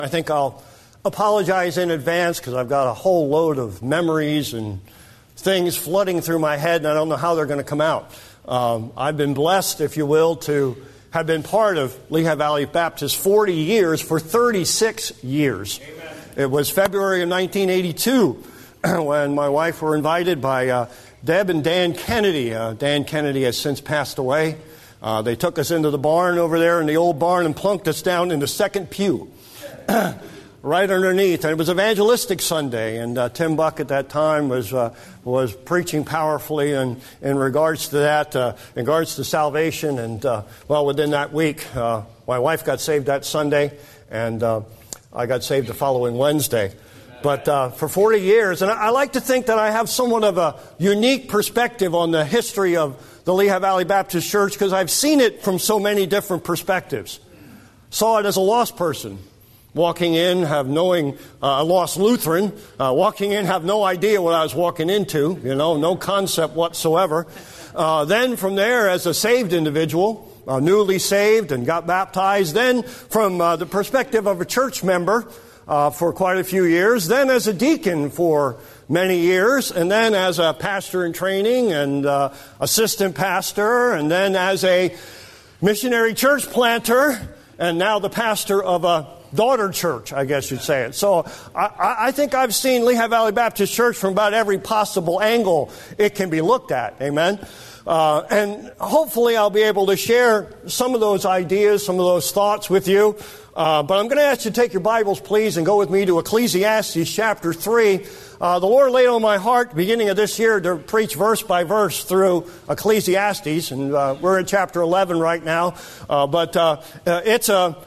I think I'll apologize in advance because I've got a whole load of memories and things flooding through my head, and I don't know how they're going to come out. I've been blessed, if you will, to have been part of Lehigh Valley Baptist 40 years for 36 years. Amen. It was February of 1982 when my wife were invited by Deb and Dan Kennedy. Dan Kennedy has since passed away. They took us into the barn over there in the old barn and plunked us down in the second pew. Right underneath, and it was Evangelistic Sunday, and Tim Buck at that time was preaching powerfully in regards to that, in regards to salvation, and within that week, my wife got saved that Sunday, and I got saved the following Wednesday. But for 40 years, and I like to think that I have somewhat of a unique perspective on the history of the Lehigh Valley Baptist Church because I've seen it from so many different perspectives. Saw it as a lost person. Walking in, knowing a lost Lutheran, walking in, have no idea what I was walking into, no concept whatsoever. Then from there, as a saved individual, newly saved and got baptized. Then from the perspective of a church member for quite a few years. Then as a deacon for many years. And then as a pastor in training and assistant pastor. And then as a missionary church planter. And now the pastor of a daughter church, I guess you'd say it. So I think I've seen Lehigh Valley Baptist Church from about every possible angle it can be looked at. Amen. And hopefully I'll be able to share some of those ideas, some of those thoughts with you. But I'm going to ask you to take your Bibles, please, and go with me to Ecclesiastes chapter 3. The Lord laid on my heart, beginning of this year, to preach verse by verse through Ecclesiastes. And we're in chapter 11 right now. But it's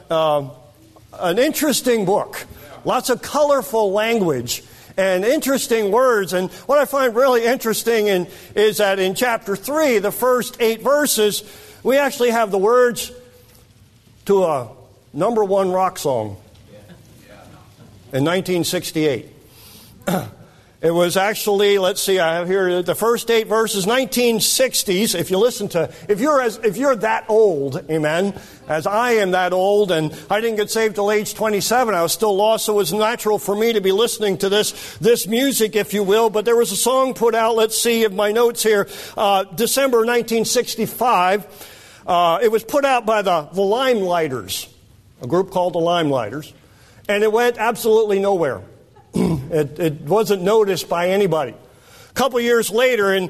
an interesting book. Lots of colorful language and interesting words. And what I find really interesting is that in chapter 3, the first 8 verses, we actually have the words to a number one rock song in 1968. It was actually, let's see, I have here the first 8 verses, 1960s. If you listen to, if you're that old, amen, as I am that old, and I didn't get saved till age 27. I was still lost, so it was natural for me to be listening to this music, if you will. But there was a song put out, let's see if my notes here, December 1965. It was put out by the Limelighters, a group called the Limelighters, and it went absolutely nowhere. It wasn't noticed by anybody. A couple years later, in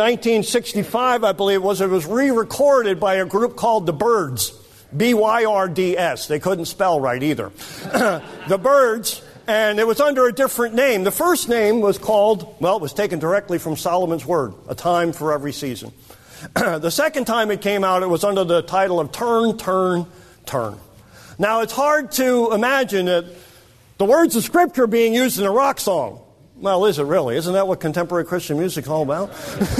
1965, I believe it was re-recorded by a group called the Byrds, Byrds. They couldn't spell right either. The Byrds, and it was under a different name. The first name was called, it was taken directly from Solomon's Word, A Time for Every Season. The second time it came out, it was under the title of Turn, Turn, Turn. Now, it's hard to imagine that the words of Scripture being used in a rock song. Well, is it really? Isn't that what contemporary Christian music is all about?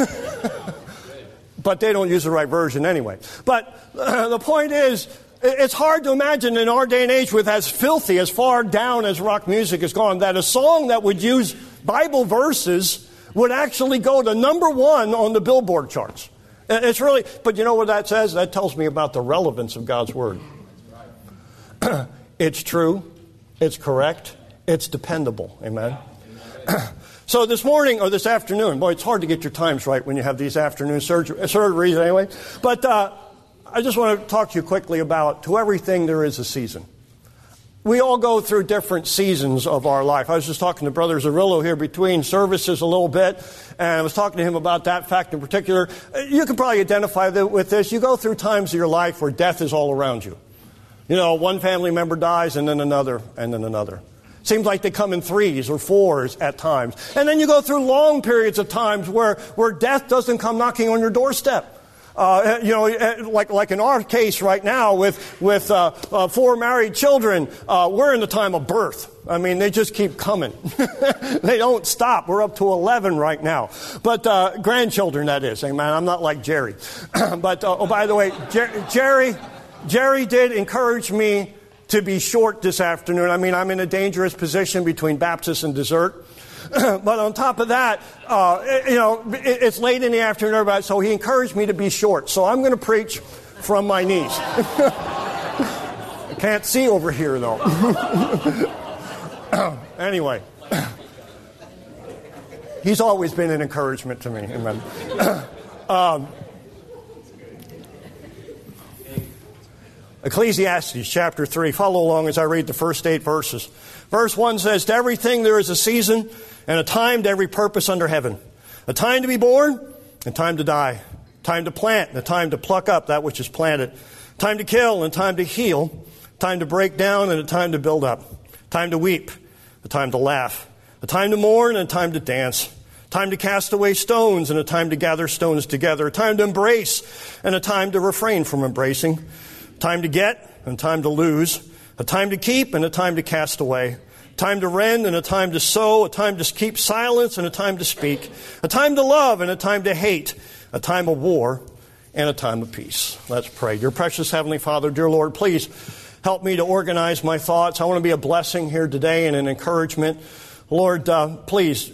But they don't use the right version anyway. But the point is, it's hard to imagine in our day and age with as filthy, as far down as rock music has gone, that a song that would use Bible verses would actually go to number one on the Billboard charts. It's really, but you know what that says? That tells me about the relevance of God's Word. It's true. It's correct. It's dependable. Amen. So this morning, or this afternoon, boy, it's hard to get your times right when you have these afternoon surgeries anyway. But I just want to talk to you quickly about to everything there is a season. We all go through different seasons of our life. I was just talking to Brother Zarillo here between services a little bit, and I was talking to him about that fact in particular. You can probably identify with this. You go through times of your life where death is all around you. One family member dies, and then another, and then another. Seems like they come in 3s or 4s at times. And then you go through long periods of times where death doesn't come knocking on your doorstep. Like in our case right now with 4 married children, we're in the time of birth. I mean, they just keep coming. They don't stop. We're up to 11 right now. But grandchildren, that is. Amen. I'm not like Jerry. But, by the way, Jerry did encourage me to be short this afternoon. I mean, I'm in a dangerous position between Baptist and dessert. But on top of that, it's late in the afternoon, so he encouraged me to be short. So I'm going to preach from my knees. Can't see over here, though. Anyway. He's always been an encouragement to me. Amen. Ecclesiastes chapter 3. Follow along as I read the first 8 verses. Verse 1 says, "To everything there is a season and a time to every purpose under heaven. A time to be born and time to die. Time to plant and a time to pluck up that which is planted. Time to kill and time to heal. Time to break down and a time to build up. Time to weep, a time to laugh. A time to mourn and a time to dance. Time to cast away stones and a time to gather stones together. A time to embrace and a time to refrain from embracing. Time to get and time to lose. A time to keep and a time to cast away. Time to rend and a time to sow. A time to keep silence and a time to speak. A time to love and a time to hate. A time of war and a time of peace." Let's pray. Dear precious Heavenly Father, dear Lord, please help me to organize my thoughts. I want to be a blessing here today and an encouragement. Lord, please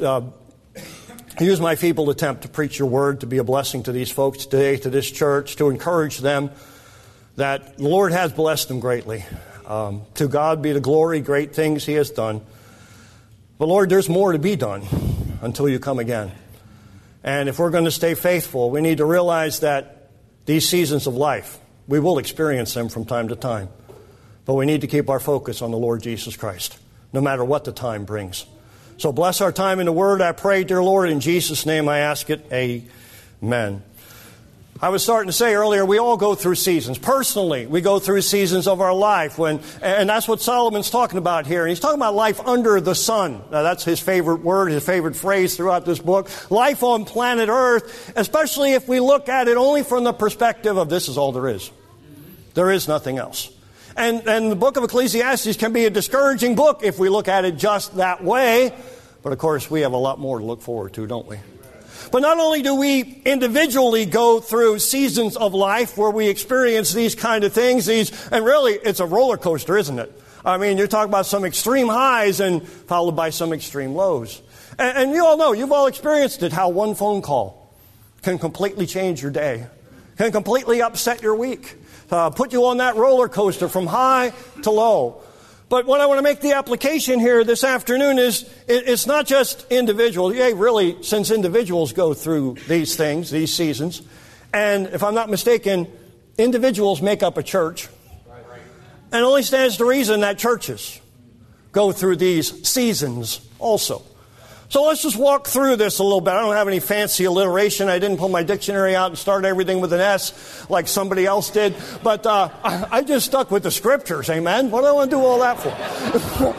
use my feeble attempt to preach your word, to be a blessing to these folks today, to this church, to encourage them that the Lord has blessed them greatly. To God be the glory, great things he has done. But Lord, there's more to be done until you come again. And if we're going to stay faithful, we need to realize that these seasons of life, we will experience them from time to time. But we need to keep our focus on the Lord Jesus Christ, no matter what the time brings. So bless our time in the Word, I pray, dear Lord. In Jesus' name I ask it. Amen. I was starting to say earlier, we all go through seasons. Personally, we go through seasons of our life, and that's what Solomon's talking about here. And he's talking about life under the sun. Now, that's his favorite word, his favorite phrase throughout this book. Life on planet Earth, especially if we look at it only from the perspective of this is all there is. There is nothing else. And the book of Ecclesiastes can be a discouraging book if we look at it just that way. But of course, we have a lot more to look forward to, don't we? But not only do we individually go through seasons of life where we experience these kind of things, and really it's a roller coaster, isn't it? I mean, you're talking about some extreme highs and followed by some extreme lows. And you all know, you've all experienced it, how one phone call can completely change your day, can completely upset your week, put you on that roller coaster from high to low. But what I want to make the application here this afternoon is it's not just individuals. Yeah, really, since individuals go through these things, these seasons, and if I'm not mistaken, individuals make up a church. And it only stands to reason that churches go through these seasons also. So let's just walk through this a little bit. I don't have any fancy alliteration. I didn't pull my dictionary out and start everything with an S like somebody else did. But I just stuck with the scriptures, amen? What do I want to do all that for?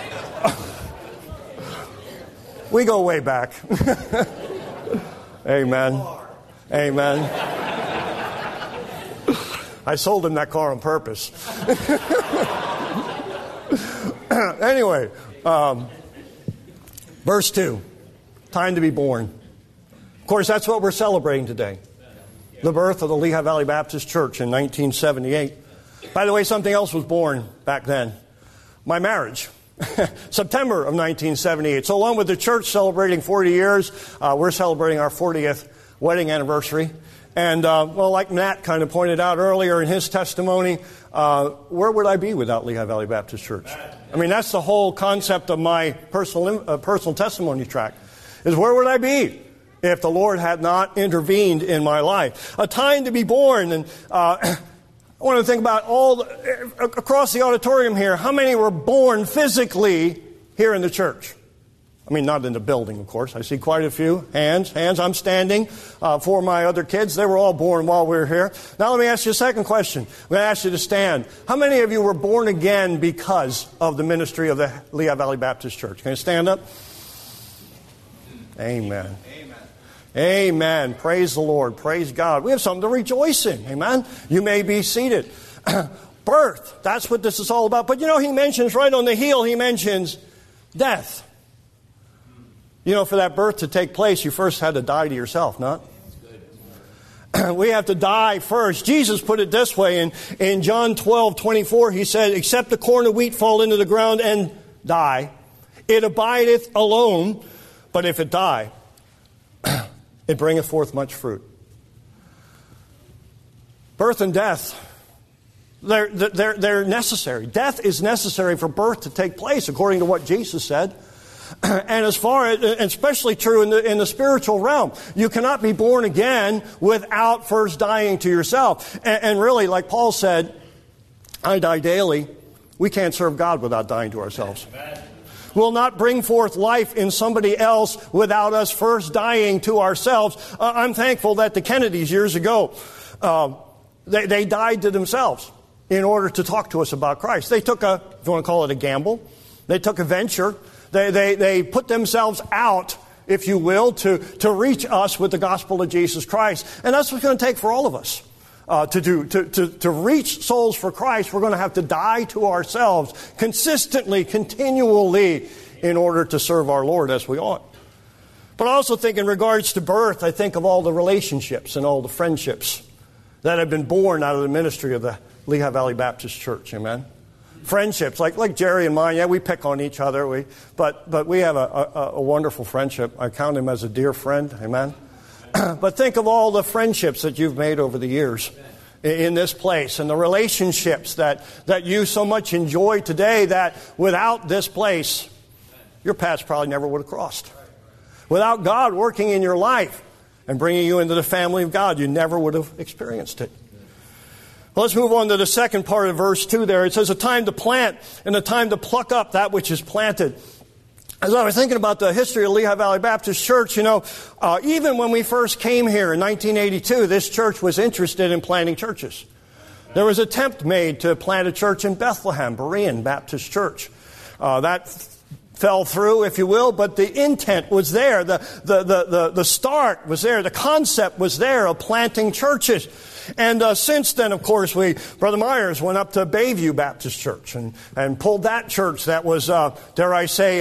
We go way back. Amen. Amen. I sold him that car on purpose. Anyway, verse 2, time to be born. Of course, that's what we're celebrating today. The birth of the Lehigh Valley Baptist Church in 1978. By the way, something else was born back then. My marriage. September of 1978. So along with the church celebrating 40 years, we're celebrating our 40th wedding anniversary. And, well, like Matt kind of pointed out earlier in his testimony, where would I be without Lehigh Valley Baptist Church? I mean, that's the whole concept of my personal testimony track, is where would I be if the Lord had not intervened in my life? A time to be born. And I want to think about across the auditorium here, how many were born physically here in the church? I mean, not in the building, of course. I see quite a few hands. I'm standing for my other kids. They were all born while we were here. Now let me ask you a second question. I'm going to ask you to stand. How many of you were born again because of the ministry of the Lehigh Valley Baptist Church? Can you stand up? Amen. Amen. Amen. Praise the Lord. Praise God. We have something to rejoice in. Amen. You may be seated. Birth. That's what this is all about. But you know, he mentions right on the heel, he mentions death. You know, for that birth to take place, you first had to die to yourself, not? We have to die first. Jesus put it this way in John 12:24. He said, "Except the corn of wheat fall into the ground and die, it abideth alone. But if it die, it bringeth forth much fruit." Birth and death, They're necessary. Death is necessary for birth to take place, according to what Jesus said. And as far as, and especially true in the spiritual realm, you cannot be born again without first dying to yourself. And really, like Paul said, I die daily. We can't serve God without dying to ourselves. We'll not bring forth life in somebody else without us first dying to ourselves. I'm thankful that the Kennedys years ago, they died to themselves in order to talk to us about Christ. They took if you want to call it a gamble, they took a venture. They put themselves out, if you will, to reach us with the gospel of Jesus Christ. And that's what it's going to take for all of us to reach souls for Christ. We're going to have to die to ourselves consistently, continually, in order to serve our Lord as we ought. But I also think in regards to birth, I think of all the relationships and all the friendships that have been born out of the ministry of the Lehigh Valley Baptist Church. Amen. Friendships, like Jerry and mine, yeah, we pick on each other, but we have a wonderful friendship. I count him as a dear friend, amen? But think of all the friendships that you've made over the years in this place, and the relationships that you so much enjoy today that without this place, your paths probably never would have crossed. Without God working in your life and bringing you into the family of God, you never would have experienced it. Well, let's move on to the second part of verse 2 there. It says, a time to plant and a time to pluck up that which is planted. As I was thinking about the history of Lehigh Valley Baptist Church, even when we first came here in 1982, this church was interested in planting churches. There was an attempt made to plant a church in Bethlehem, Berean Baptist Church. That fell through, if you will, but the intent was there. The start was there. The concept was there of planting churches. And since then, of course, Brother Myers went up to Bayview Baptist Church and pulled that church that was, dare I say,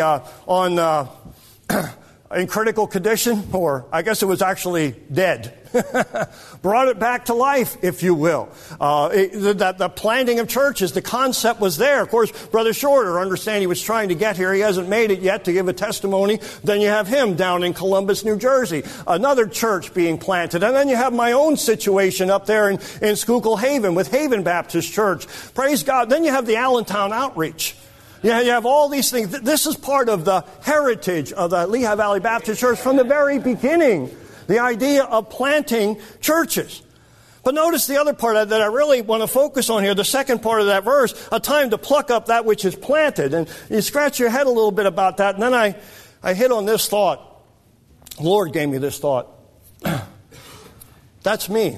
in critical condition, or I guess it was actually dead. Brought it back to life, if you will. The planting of churches, the concept was there. Of course, Brother Shorter, understand he was trying to get here. He hasn't made it yet to give a testimony. Then you have him down in Columbus, New Jersey. Another church being planted. And then you have my own situation up there in Schuylkill Haven with Haven Baptist Church. Praise God. Then you have the Allentown Outreach. Yeah, you have all these things. This is part of the heritage of the Lehigh Valley Baptist Church from the very beginning. The idea of planting churches. But notice the other part that I really want to focus on here, the second part of that verse, a time to pluck up that which is planted. And you scratch your head a little bit about that, and then I hit on this thought. The Lord gave me this thought. That's me.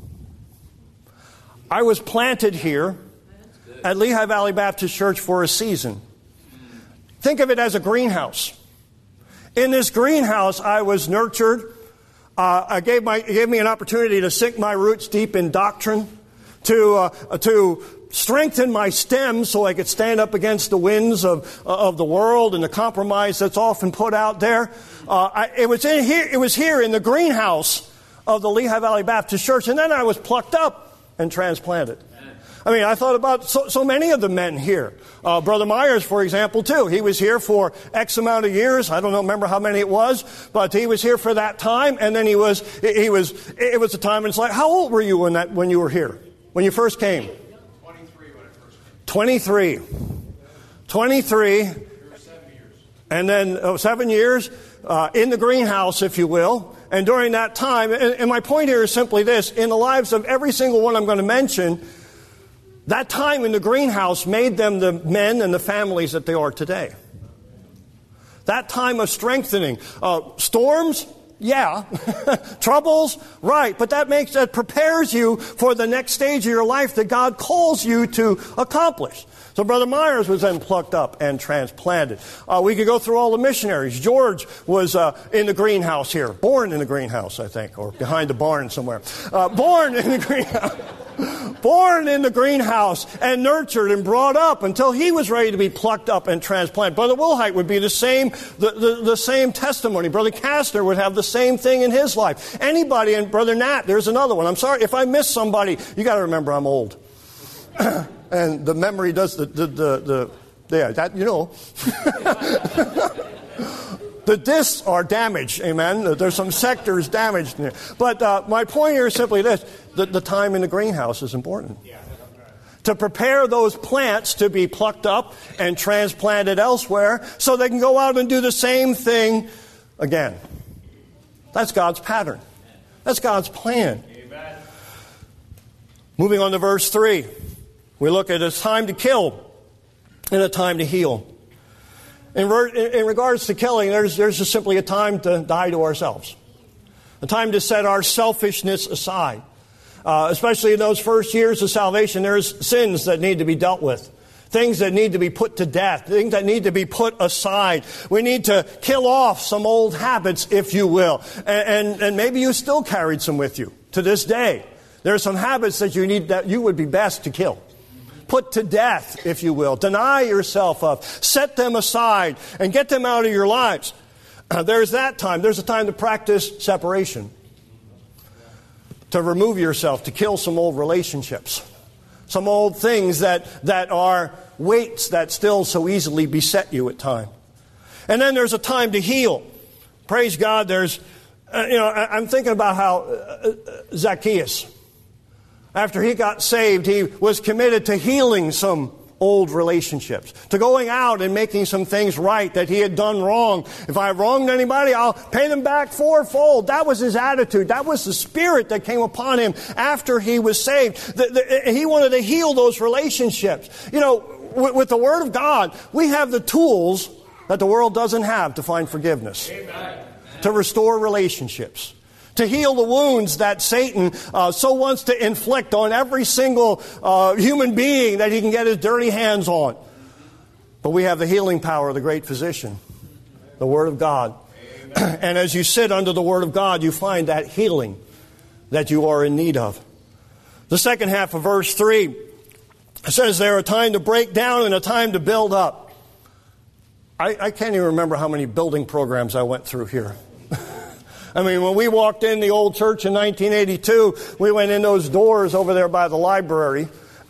I was planted here at Lehigh Valley Baptist Church for a season. Think of it as a greenhouse. In this greenhouse, I was nurtured. It gave me an opportunity to sink my roots deep in doctrine, to strengthen my stems so I could stand up against the winds of the world and the compromise that's often put out there. It was here in the greenhouse of the Lehigh Valley Baptist Church, and then I was plucked up and transplanted. I mean, I thought about so many of the men here. Brother Myers, for example, too. He was here for X amount of years. I don't remember how many it was, but he was here for that time. And then it was a time, and it's like, how old were you when you were here? When you first came? 23 when I first came. 23. And then 7 years in the greenhouse, if you will. And during that time, and my point here is simply this, in the lives of every single one I'm going to mention, that time in the greenhouse made them the men and the families that they are today. That time of strengthening. Storms? Yeah. Troubles? Right. But that prepares you for the next stage of your life that God calls you to accomplish. So Brother Myers was then plucked up and transplanted. We could go through all the missionaries. George was in the greenhouse here. Born in the greenhouse, I think, or behind the barn somewhere. Born in the greenhouse. Born in the greenhouse and nurtured and brought up until he was ready to be plucked up and transplanted. Brother Wilhite would be the same testimony. Brother Castor would have the same thing in his life. Anybody, and Brother Nat, there's another one. I'm sorry, if I miss somebody, you got to remember I'm old. And the memory does the the discs are damaged, amen? There's some sectors damaged in there. But my point here is simply this. The time in the greenhouse is important. to prepare those plants to be plucked up and transplanted elsewhere so they can go out and do the same thing again. That's God's pattern. That's God's plan. Amen. Moving on to verse 3. We look at a time to kill and a time to heal. In regards to killing, there's just simply a time to die to ourselves. A time to set our selfishness aside. Especially in those first years of salvation, there's sins that need to be dealt with. Things that need to be put to death. Things that need to be put aside. We need to kill off some old habits, if you will. And maybe you still carried some with you to this day. There are some habits that you would be best to kill. Put to death, if you will. Deny yourself of. Set them aside and get them out of your lives. There's that time. There's a time to practice separation. To remove yourself, to kill some old relationships. Some old things that are weights that still so easily beset you at times. And then there's a time to heal. Praise God, there's, I'm thinking about how Zacchaeus, after he got saved, he was committed to healing some old relationships, to going out and making some things right that he had done wrong. If I wronged anybody, I'll pay them back fourfold. That was his attitude. That was the spirit that came upon him after he was saved. He wanted to heal those relationships. With the Word of God, we have the tools that the world doesn't have to find forgiveness. Amen. To restore relationships. To heal the wounds that Satan so wants to inflict on every single human being that he can get his dirty hands on. But we have the healing power of the great physician, the Word of God. And as you sit under the Word of God, you find that healing that you are in need of. The second half of verse 3 says there a time to break down and a time to build up. I can't even remember how many building programs I went through here. I mean, when we walked in the old church in 1982, we went in those doors over there by the library.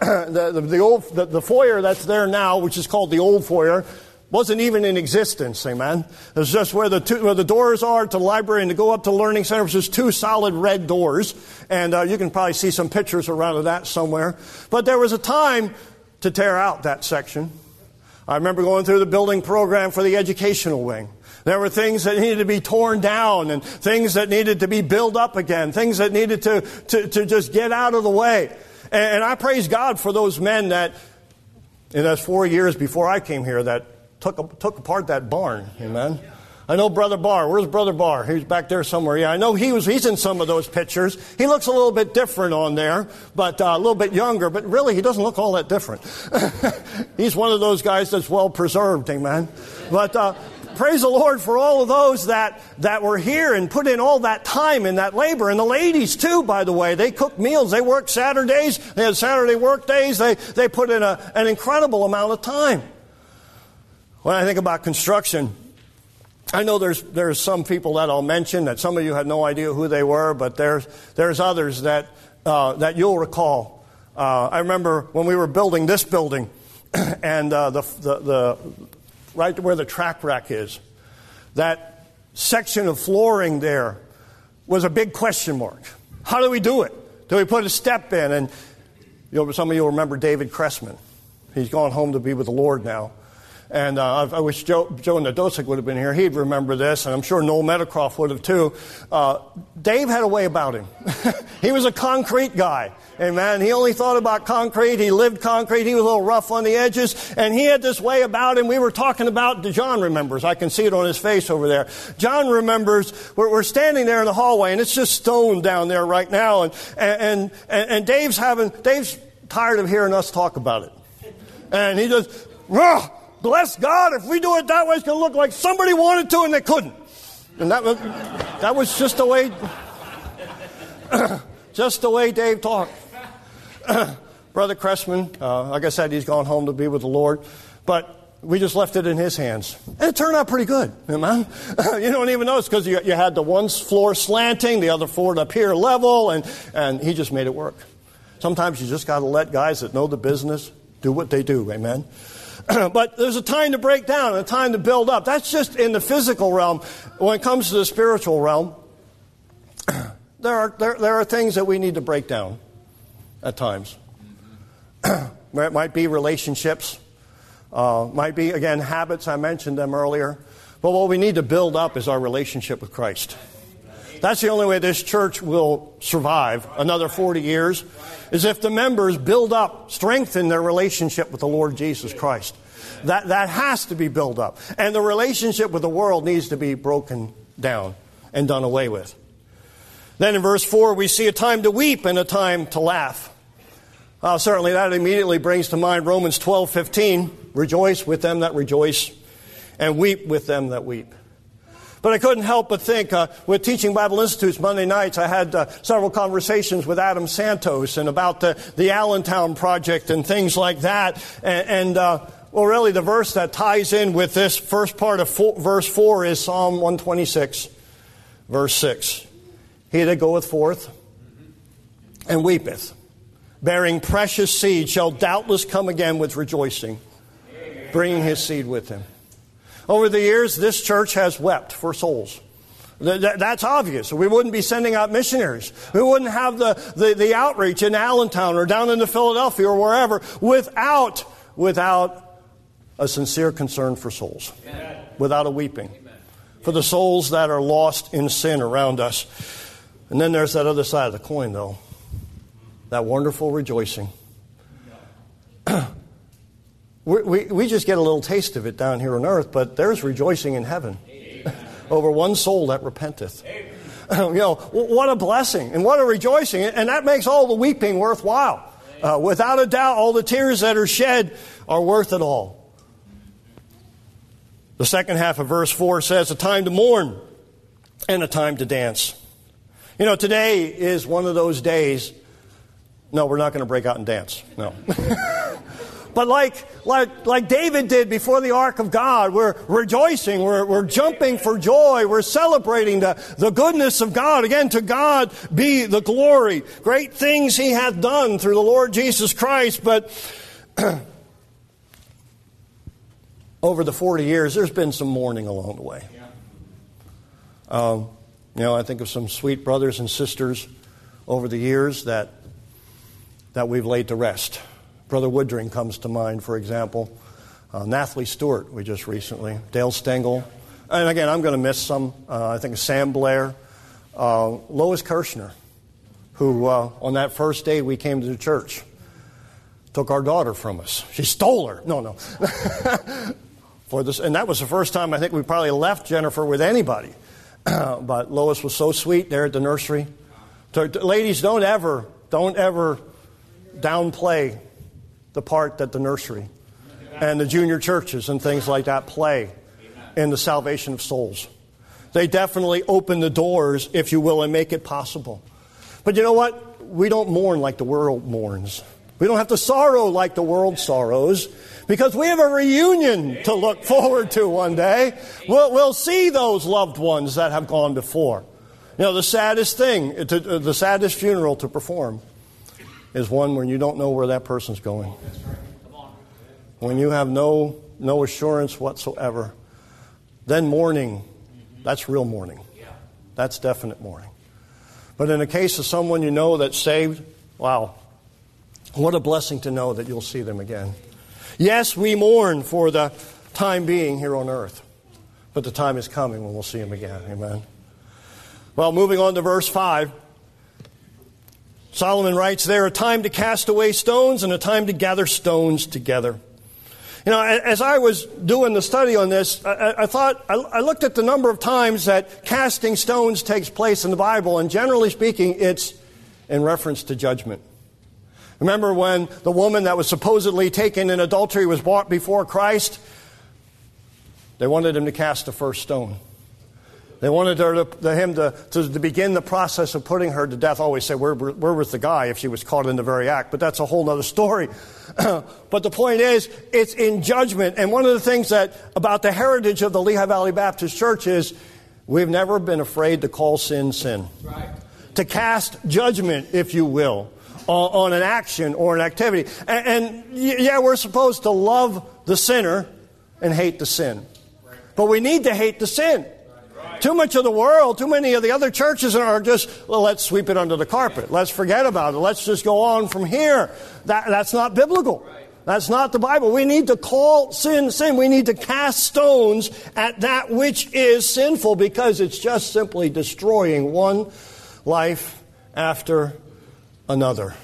The foyer that's there now, which is called the old foyer, wasn't even in existence, amen? It was just where the doors are to the library and to go up to the Learning Center, which is two solid red doors. And you can probably see some pictures around of that somewhere. But there was a time to tear out that section. I remember going through the building program for the educational wing. There were things that needed to be torn down and things that needed to be built up again, things that needed to just get out of the way. And I praise God for those men that, in those 4 years before I came here, that took apart that barn. Amen. I know Brother Barr. Where's Brother Barr? He's back there somewhere. Yeah, I know he's in some of those pictures. He looks a little bit different on there, but a little bit younger. But really, he doesn't look all that different. He's one of those guys that's well preserved. Amen. But praise the Lord for all of those that were here and put in all that time and that labor. And the ladies, too, by the way. They cooked meals. They worked Saturdays. They had Saturday work days. They put in an incredible amount of time. When I think about construction, I know there's some people that I'll mention that some of you had no idea who they were, but there's others that you'll recall. I remember when we were building this building, and the right where the track rack is, that section of flooring there was a big question mark. How do we do it? Do we put a step in? And some of you will remember David Cressman. He's gone home to be with the Lord now. And I wish Joe Nadosic would have been here. He'd remember this, and I'm sure Noel Metacroft would have too. Dave had a way about him. He was a concrete guy. Amen. He only thought about concrete. He lived concrete. He was a little rough on the edges. And he had this way about him. We were talking about, John remembers. I can see it on his face over there. John remembers, we're standing there in the hallway, and it's just stone down there right now. And Dave's tired of hearing us talk about it. And he just, bless God, if we do it that way, it's going to look like somebody wanted to and they couldn't. And that was just the way Dave talked. Brother Cressman, like I said, he's gone home to be with the Lord. But we just left it in his hands. And it turned out pretty good, amen? You don't even notice because you had the one floor slanting, the other floor up here level, and he just made it work. Sometimes you just got to let guys that know the business do what they do, amen? But there's a time to break down and a time to build up. That's just in the physical realm. When it comes to the spiritual realm, there are things that we need to break down at times. It might be relationships. Might be, again, habits. I mentioned them earlier. But what we need to build up is our relationship with Christ. That's the only way this church will survive another 40 years, is if the members build up, strengthen their relationship with the Lord Jesus Christ. That has to be built up. And the relationship with the world needs to be broken down and done away with. Then in verse 4, we see a time to weep and a time to laugh. Certainly that immediately brings to mind Romans 12:15. Rejoice with them that rejoice, and weep with them that weep. But I couldn't help but think, with Teaching Bible Institutes Monday nights, I had several conversations with Adam Santos and about the Allentown Project and things like that. Well, really the verse that ties in with this first part of verse 4 is Psalm 126, verse 6. He that goeth forth and weepeth, bearing precious seed, shall doubtless come again with rejoicing, bringing his seed with him. Over the years, this church has wept for souls. That's obvious. We wouldn't be sending out missionaries. We wouldn't have the outreach in Allentown or down into Philadelphia or wherever without a sincere concern for souls. Amen. Without a weeping. Amen. For the souls that are lost in sin around us. And then there's that other side of the coin, though. That wonderful rejoicing. We just get a little taste of it down here on earth, but there's rejoicing in heaven over one soul that repenteth. What a blessing and what a rejoicing. And that makes all the weeping worthwhile. Without a doubt, all the tears that are shed are worth it all. The second half of verse 4 says, a time to mourn and a time to dance. Today is one of those days. No, we're not going to break out and dance. No. But like David did before the ark of God, we're rejoicing, we're jumping for joy, we're celebrating the goodness of God. Again, to God be the glory. Great things He hath done through the Lord Jesus Christ. But over the 40 years, there's been some mourning along the way. I think of some sweet brothers and sisters over the years that we've laid to rest. Brother Woodring comes to mind, for example. Nathalie Stewart, we just recently. Dale Stengel. And again, I'm going to miss some. I think Sam Blair. Lois Kirshner, who on that first day we came to the church, took our daughter from us. She stole her. No. And that was the first time I think we probably left Jennifer with anybody. But Lois was so sweet there at the nursery. Ladies, don't ever downplay the part that the nursery and the junior churches and things like that play in the salvation of souls. They definitely open the doors, if you will, and make it possible. But you know what? We don't mourn like the world mourns. We don't have to sorrow like the world sorrows, because we have a reunion to look forward to one day. We'll see those loved ones that have gone before. The saddest thing, the saddest funeral to perform is one when you don't know where that person's going. When you have no assurance whatsoever. Then mourning, that's real mourning. That's definite mourning. But in the case of someone you know that's saved, wow, what a blessing to know that you'll see them again. Yes, we mourn for the time being here on earth, but the time is coming when we'll see Him again. Amen. Well, moving on to verse 5. Solomon writes there, a time to cast away stones and a time to gather stones together. As I was doing the study on this, I looked at the number of times that casting stones takes place in the Bible, and generally speaking, it's in reference to judgment. Remember when the woman that was supposedly taken in adultery was brought before Christ? They wanted him to cast the first stone. They wanted him to begin the process of putting her to death. I always say, where was the guy if she was caught in the very act? But that's a whole other story. But the point is, it's in judgment. And one of the things about the heritage of the Lehigh Valley Baptist Church is we've never been afraid to call sin sin. Right. To cast judgment, if you will, on an action or an activity. And we're supposed to love the sinner and hate the sin. But we need to hate the sin. Too much of the world, too many of the other churches are just, let's sweep it under the carpet. Let's forget about it. Let's just go on from here. That's not biblical. That's not the Bible. We need to call sin, sin. We need to cast stones at that which is sinful because it's just simply destroying one life after another.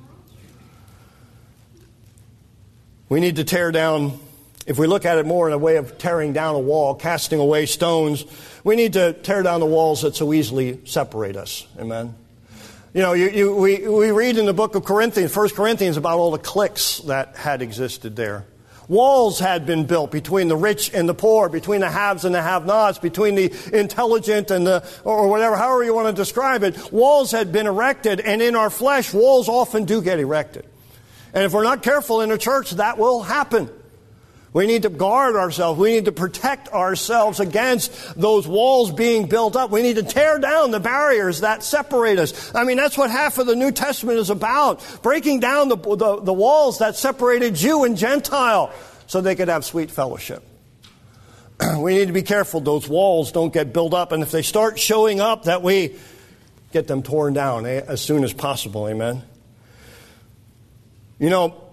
We need to tear down, if we look at it more in a way of tearing down a wall, casting away stones, we need to tear down the walls that so easily separate us. Amen? You know, we read in the book of Corinthians, 1 Corinthians, about all the cliques that had existed there. Walls had been built between the rich and the poor, between the haves and the have-nots, between the intelligent and the, or whatever, however you want to describe it. Walls had been erected, and in our flesh, walls often do get erected. And if we're not careful in a church, that will happen. We need to guard ourselves. We need to protect ourselves against those walls being built up. We need to tear down the barriers that separate us. I mean, that's what half of the New Testament is about. Breaking down the walls that separated Jew and Gentile so they could have sweet fellowship. We need to be careful those walls don't get built up. And if they start showing up, that we get them torn down as soon as possible. Amen. You know,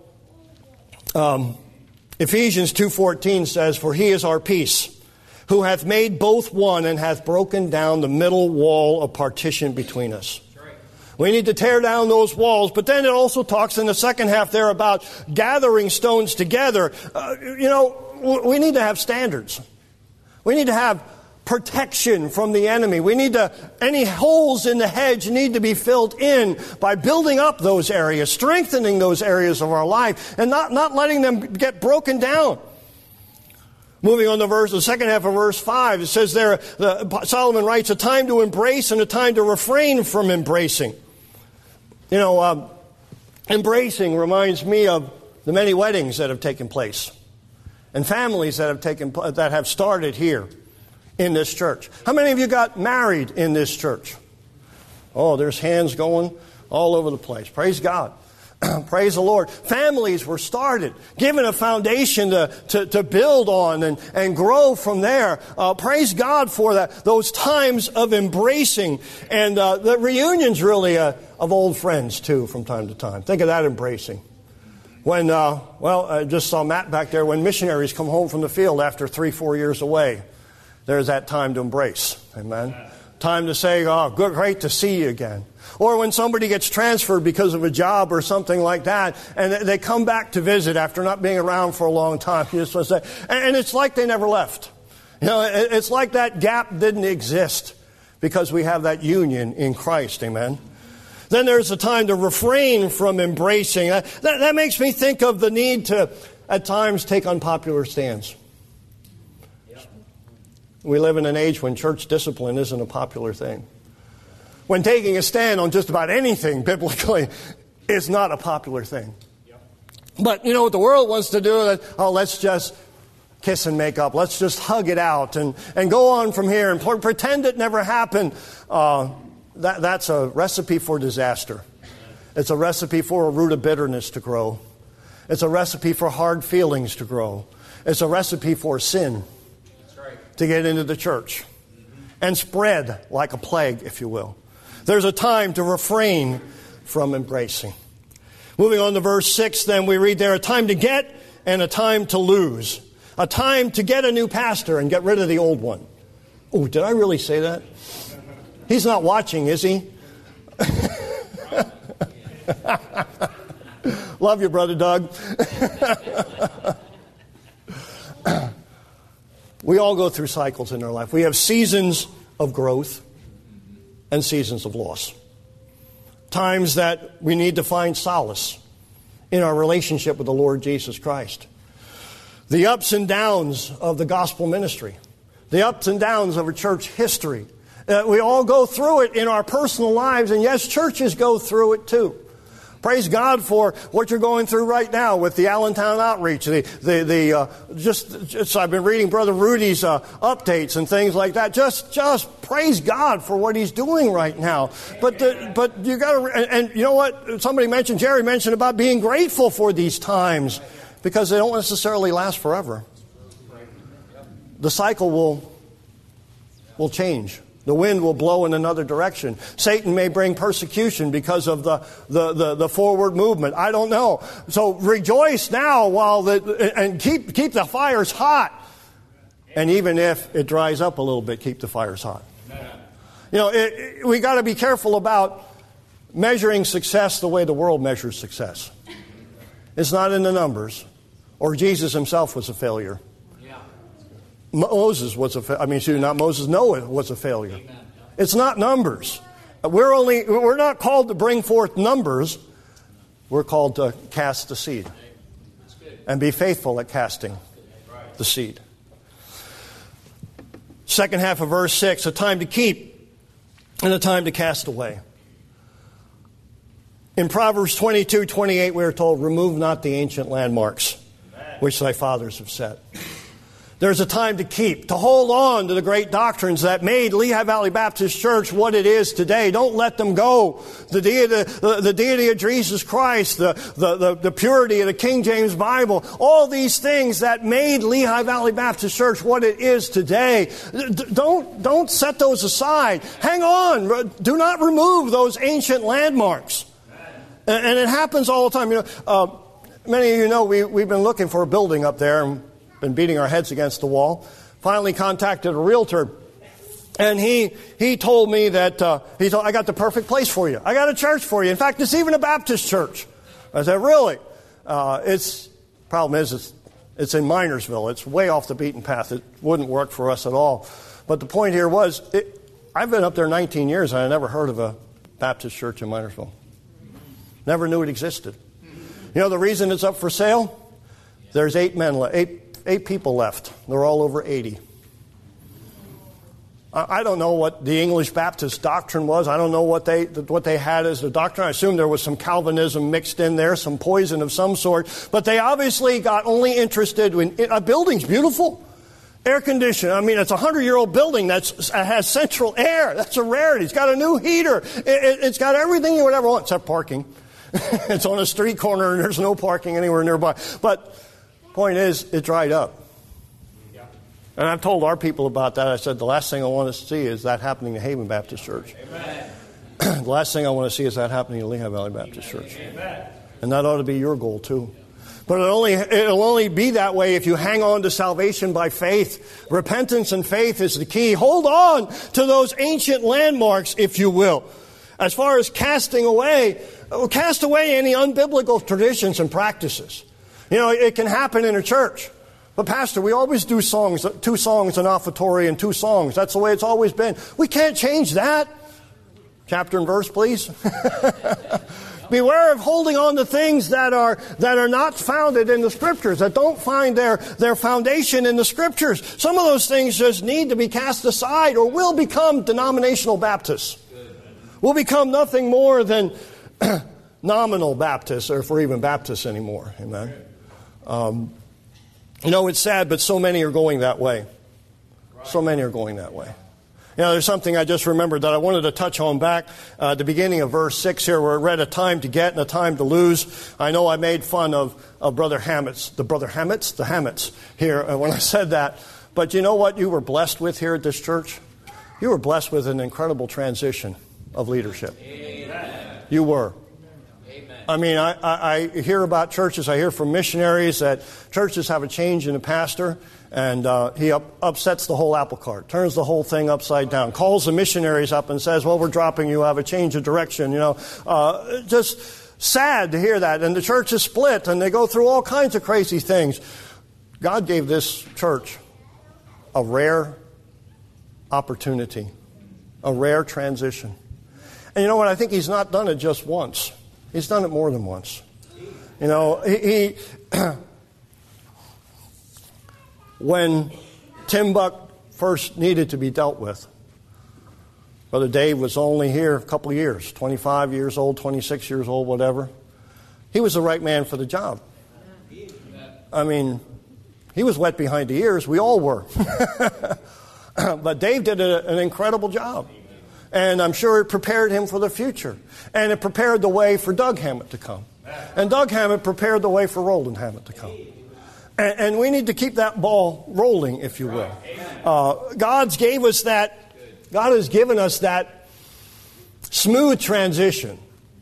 Ephesians 2:14 says, "For he is our peace, who hath made both one and hath broken down the middle wall of partition between us." Right. We need to tear down those walls. But then it also talks in the second half there about gathering stones together. We need to have standards. We need to have protection from the enemy. Any holes in the hedge need to be filled in by building up those areas, strengthening those areas of our life, and not letting them get broken down. Moving on to the second half of verse 5, it says there, Solomon writes, a time to embrace and a time to refrain from embracing. You know, embracing reminds me of the many weddings that have taken place and families that have started here in this church. How many of you got married in this church? Oh, there's hands going all over the place. Praise God. Praise the Lord. Families were started, given a foundation to build on and grow from there. Praise God for that. Those times of embracing and the reunions really of old friends too from time to time. Think of that embracing. When, I just saw Matt back there, when missionaries come home from the field after 3-4 years away, there's that time to embrace. Amen. Time to say, oh, good, great to see you again. Or when somebody gets transferred because of a job or something like that, and they come back to visit after not being around for a long time. You just want to say, and it's like they never left. You know, it's like that gap didn't exist because we have that union in Christ. Amen. Then there's a time to refrain from embracing. That makes me think of the need to, at times, take unpopular stands. We live in an age when church discipline isn't a popular thing. When taking a stand on just about anything biblically is not a popular thing. Yep. But you know what the world wants to do? Let's just kiss and make up. Let's just hug it out and go on from here and pretend it never happened. That's a recipe for disaster. It's a recipe for a root of bitterness to grow. It's a recipe for hard feelings to grow. It's a recipe for sin to get into the church and spread like a plague, if you will. There's a time to refrain from embracing. Moving on to verse 6, then we read there, a time to get and a time to lose. A time to get a new pastor and get rid of the old one. Oh, did I really say that? He's not watching, is he? Love you, Brother Doug. We all go through cycles in our life. We have seasons of growth and seasons of loss. Times that we need to find solace in our relationship with the Lord Jesus Christ. The ups and downs of the gospel ministry. The ups and downs of a church history. We all go through it in our personal lives, and yes, churches go through it too. Praise God for what you're going through right now with the Allentown outreach. I've been reading Brother Rudy's updates and things like that. Just praise God for what he's doing right now. But you got to, and you know what? Jerry mentioned about being grateful for these times because they don't necessarily last forever. The cycle will change. The wind will blow in another direction. Satan may bring persecution because of the forward movement. I don't know. So rejoice now and keep the fires hot. And even if it dries up a little bit, keep the fires hot. We got to be careful about measuring success the way the world measures success. It's not in the numbers. Or Jesus himself was a failure. Noah was a failure. It's not numbers. We're not called to bring forth numbers. We're called to cast the seed. And be faithful at casting the seed. Second half of verse 6, a time to keep and a time to cast away. In Proverbs 22:28, we are told, remove not the ancient landmarks which thy fathers have set. There's a time to keep, to hold on to the great doctrines that made Lehigh Valley Baptist Church what it is today. Don't let them go. The deity of Jesus Christ, the purity of the King James Bible, all these things that made Lehigh Valley Baptist Church what it is today. Don't set those aside. Hang on. Do not remove those ancient landmarks. And it happens all the time. Many of you know we've been looking for a building up there and been beating our heads against the wall. Finally contacted a realtor, and he told me that I got the perfect place for you. I got a church for you. In fact, it's even a Baptist church. I said, really? Problem is it's in Minersville. It's way off the beaten path. It wouldn't work for us at all. But the point here was, I've been up there 19 years and I never heard of a Baptist church in Minersville. Never knew it existed. The reason it's up for sale? There's 8 people left. They're all over 80. I don't know what the English Baptist doctrine was. I don't know what they had as the doctrine. I assume there was some Calvinism mixed in there, some poison of some sort. But they obviously got only interested in a building's beautiful. Air conditioned. It's a 100-year-old building that has central air. That's a rarity. It's got a new heater. It's got everything you would ever want except parking. It's on a street corner and there's no parking anywhere nearby. But point is, it dried up. And I've told our people about that. I said, the last thing I want to see is that happening to Haven Baptist Church. The last thing I want to see is that happening to Lehigh Valley Baptist Church. And that ought to be your goal too. But it'll only be that way if you hang on to salvation by faith. Repentance and faith is the key. Hold on to those ancient landmarks, if you will. As far as casting away, cast away any unbiblical traditions and practices. It can happen in a church. But Pastor, we always do 2 songs, an offertory and 2 songs. That's the way it's always been. We can't change that. Chapter and verse, please. Beware of holding on to things that are not founded in the Scriptures, that don't find their foundation in the Scriptures. Some of those things just need to be cast aside, or we'll become denominational Baptists. We'll become nothing more than nominal Baptists, or if we're even Baptists anymore. Amen. It's sad, but so many are going that way. So many are going that way. There's something I just remembered that I wanted to touch on back at the beginning of verse 6 here, where it read a time to get and a time to lose. I know I made fun of Brother Hammets, the Hammets here when I said that. But you know what you were blessed with here at this church? You were blessed with an incredible transition of leadership. Amen. You were. Amen. I hear about churches, I hear from missionaries that churches have a change in the pastor, and he upsets the whole apple cart, turns the whole thing upside down, calls the missionaries up and says, well, we're dropping you, have a change of direction, Just sad to hear that. And the church is split, and they go through all kinds of crazy things. God gave this church a rare opportunity, a rare transition. And you know what? I think He's not done it just once. He's done it more than once. He when Tim Buck first needed to be dealt with, Brother Dave was only here a couple of years, 25 years old, 26 years old, whatever. He was the right man for the job. He was wet behind the ears. We all were. But Dave did an incredible job. And I'm sure it prepared him for the future. And it prepared the way for Doug Hammett to come. And Doug Hammett prepared the way for Roland Hammett to come. And we need to keep that ball rolling, if you will. God gave us that God has given us that smooth transition.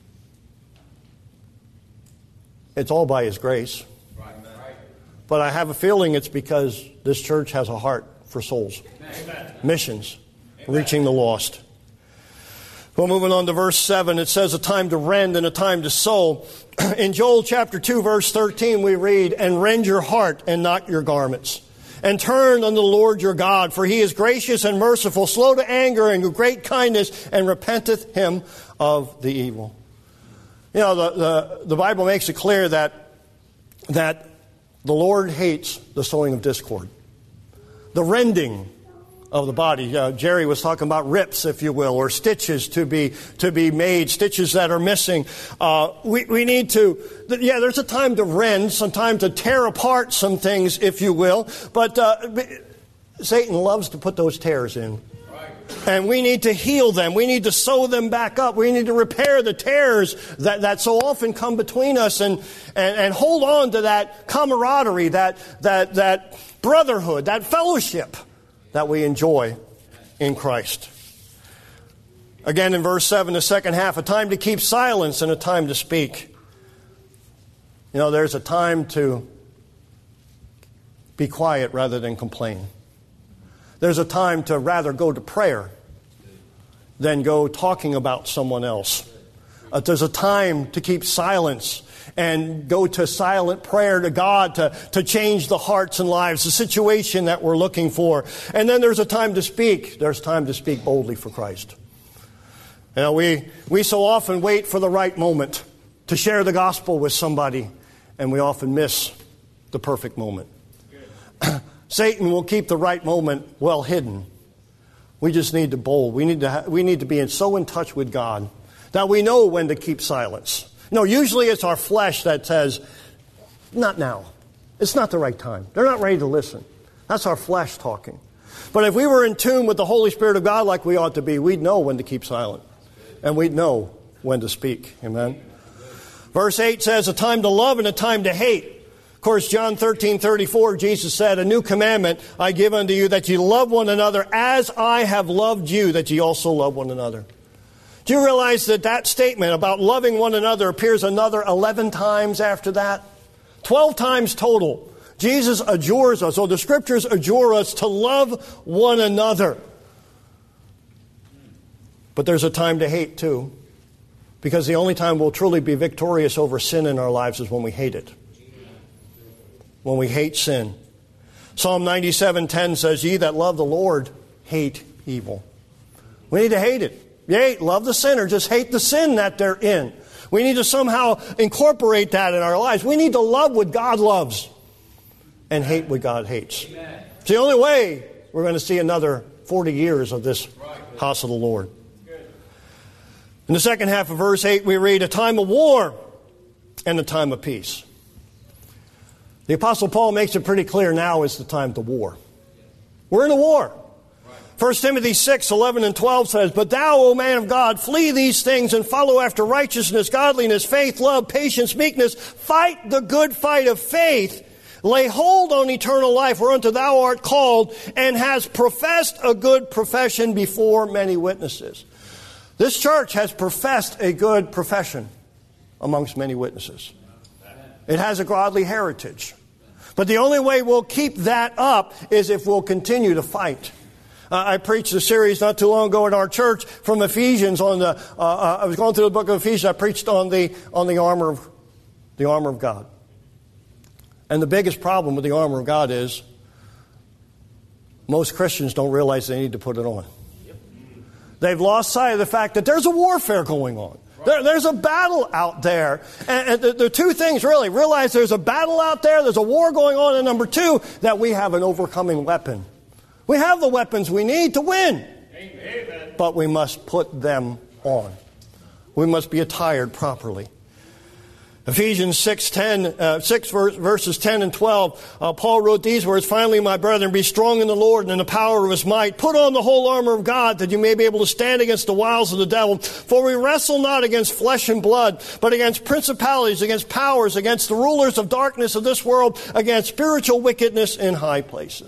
It's all by His grace. But I have a feeling it's because this church has a heart for souls. Amen. Missions. Amen. Reaching the lost. Well, moving on to verse 7, it says a time to rend and a time to sow. In Joel chapter 2, verse 13, we read, "And rend your heart and not your garments. And turn unto the Lord your God, for He is gracious and merciful, slow to anger and of great kindness, and repenteth Him of the evil." You know, the Bible makes it clear that the Lord hates the sowing of discord, the rending of the body. Jerry was talking about rips, if you will, or stitches to be made, stitches that are missing. We need to, there's a time to rend, some time to tear apart some things, if you will. But Satan loves to put those tears in. And we need to heal them. We need to sew them back up. We need to repair the tears that so often come between us and hold on to that camaraderie, that brotherhood, that fellowship that we enjoy in Christ. Again, in verse 7, the second half, a time to keep silence and a time to speak. You know, there's a time to be quiet rather than complain. There's a time to rather go to prayer than go talking about someone else. There's a time to keep silence and go to silent prayer to God to change the hearts and lives, the situation that we're looking for. And then there's a time to speak. There's time to speak boldly for Christ. You know, we so often wait for the right moment to share the gospel with somebody, and we often miss the perfect moment. Satan will keep the right moment well hidden. We just need to bold. We need to be so in touch with God that we know when to keep silence. No, usually it's our flesh that says, not now. It's not the right time. They're not ready to listen. That's our flesh talking. But if we were in tune with the Holy Spirit of God like we ought to be, we'd know when to keep silent. And we'd know when to speak. Amen? Verse 8 says, a time to love and a time to hate. Of course, John 13:34, Jesus said, "A new commandment I give unto you, that ye love one another as I have loved you, that ye also love one another." Do you realize that statement about loving one another appears another 11 times after that? 12 times total. Jesus adjures us, or the Scriptures adjure us to love one another. But there's a time to hate too, because the only time we'll truly be victorious over sin in our lives is when we hate it. When we hate sin. Psalm 97:10 says, "Ye that love the Lord hate evil." We need to hate it. Yea, love the sinner, just hate the sin that they're in. We need to somehow incorporate that in our lives. We need to love what God loves and hate what God hates. Amen. It's the only way we're going to see another 40 years of this house of the Lord. In the second half of verse 8, we read, a time of war and a time of peace. The Apostle Paul makes it pretty clear now is the time to war. We're in a war. 1 Timothy 6:11 and 12 says, "But thou, O man of God, flee these things and follow after righteousness, godliness, faith, love, patience, meekness. Fight the good fight of faith. Lay hold on eternal life, whereunto thou art called, and hast professed a good profession before many witnesses." This church has professed a good profession amongst many witnesses. It has a godly heritage. But the only way we'll keep that up is if we'll continue to fight. I preached a series not too long ago in our church from Ephesians on the. I was going through the book of Ephesians. I preached on the armor of God. And the biggest problem with the armor of God is most Christians don't realize they need to put it on. They've lost sight of the fact that there's a warfare going on. There's a battle out there. And the two things really, realize there's a battle out there, there's a war going on, and number two, that we have an overcoming weapon. We have the weapons we need to win. Amen. But we must put them on. We must be attired properly. Ephesians 6 verses 10 and 12, Paul wrote these words, "Finally, my brethren, be strong in the Lord and in the power of His might. Put on the whole armor of God, that you may be able to stand against the wiles of the devil. For we wrestle not against flesh and blood, but against principalities, against powers, against the rulers of darkness of this world, against spiritual wickedness in high places."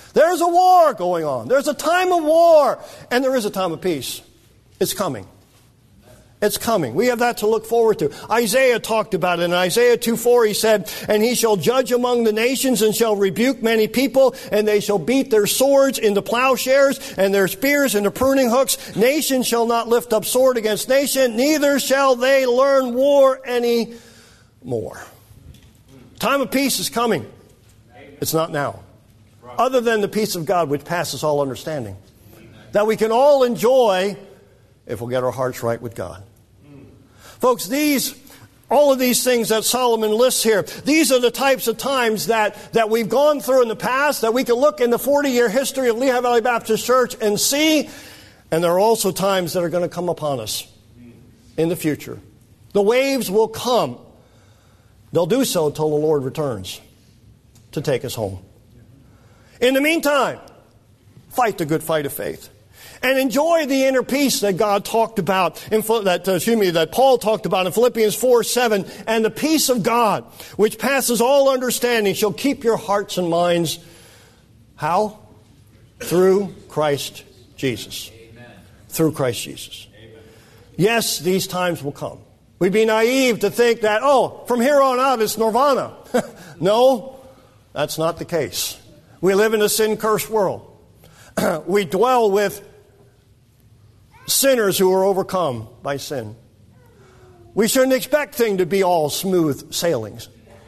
There's a war going on. There's a time of war. And there is a time of peace. It's coming. It's coming. We have that to look forward to. Isaiah talked about it. In Isaiah 2:4 he said, "And he shall judge among the nations and shall rebuke many people, and they shall beat their swords into plowshares and their spears into pruning hooks. Nation shall not lift up sword against nation, neither shall they learn war any more." Time of peace is coming. It's not now. Other than the peace of God which passes all understanding. That we can all enjoy if we'll get our hearts right with God. Folks, all of these things that Solomon lists here, these are the types of times that we've gone through in the past, that we can look in the 40-year history of Lehigh Valley Baptist Church and see, and there are also times that are going to come upon us in the future. The waves will come. They'll do so until the Lord returns to take us home. In the meantime, fight the good fight of faith. And enjoy the inner peace that God talked about, that Paul talked about in Philippians 4:7. "And the peace of God, which passes all understanding, shall keep your hearts and minds." How? Through Christ Jesus. Amen. Through Christ Jesus. Amen. Yes, these times will come. We'd be naive to think that, from here on out it's nirvana. No, that's not the case. We live in a sin-cursed world. We dwell with sinners who are overcome by sin. We shouldn't expect things to be all smooth sailings.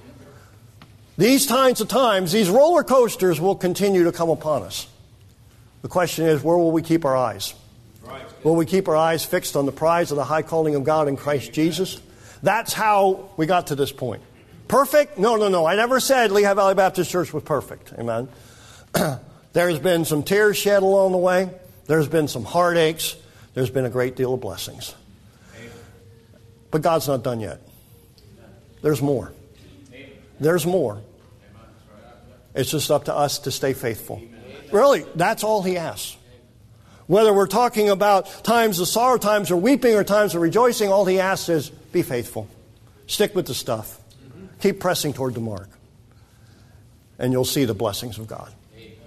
These kinds of times, these roller coasters will continue to come upon us. The question is, where will we keep our eyes? Will we keep our eyes fixed on the prize of the high calling of God in Christ Jesus? That's how we got to this point. Perfect? No. I never said Lehigh Valley Baptist Church was perfect. Amen. There's been some tears shed along the way. There's been some heartaches. There's been a great deal of blessings. But God's not done yet. There's more. There's more. It's just up to us to stay faithful. Really, that's all He asks. Whether we're talking about times of sorrow, times of weeping, or times of rejoicing, all He asks is, be faithful. Stick with the stuff. Keep pressing toward the mark. And you'll see the blessings of God.